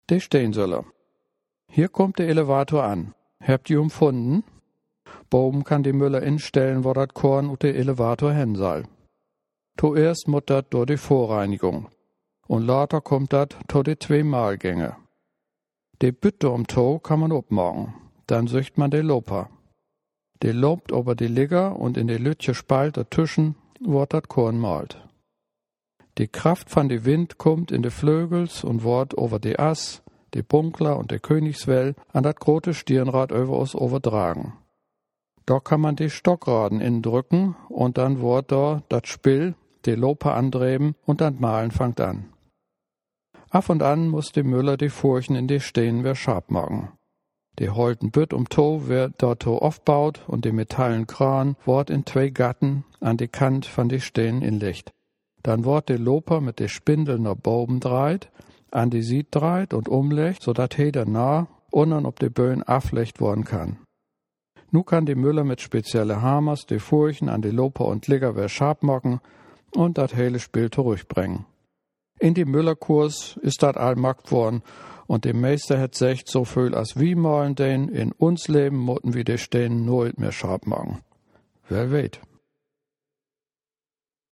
de stehen sollen. Hier kommt der Elevator an. Habt ihr umfunden? Boben kann die Müller instellen, wo dat Korn ut der Elevator hin soll. Zuerst muss dat durch die Vorreinigung. Und later kommt dat to die 2 Mahlgänge. Die Bütte um Toe kann man abmachen. Dann sücht man de Loper. Die lobt über die Ligger und in die Lütje Spalt dazwischen wird dat Korn malt. Die Kraft von die Wind kommt in de Flögels und wird over die Ass, die Bunkler und de Königswell an dat große Stirnrad über uns overtragen. Da kann man die Stockraden indrücken und dann wird da dat Spill, die Loper andreben und dann Malen fangt an. Af und an muss die Müller die Furchen in die Stehen wer scharf machen. Die holten Bütt um Toe wird dort aufbaut und die metallen Kran wird in 2 Gatten an die Kant von die Stehen inlegt. Dann wird die Loper mit de Spindel nach Boben dreit, an die Sied dreit und umlegt, so dat he danach unten ob die Böen aflecht worden kann. Nu kann die Müller mit spezielle Hamers die Furchen an die Loper und Ligger wer scharf machen und dat hele Spiel zurückbringen. In die Müllerkurs ist dat allmackt worden und der Meister het secht so viel als wie malen den in uns Leben moten wie die Stehen nooit mehr scharf machen. Wer weet.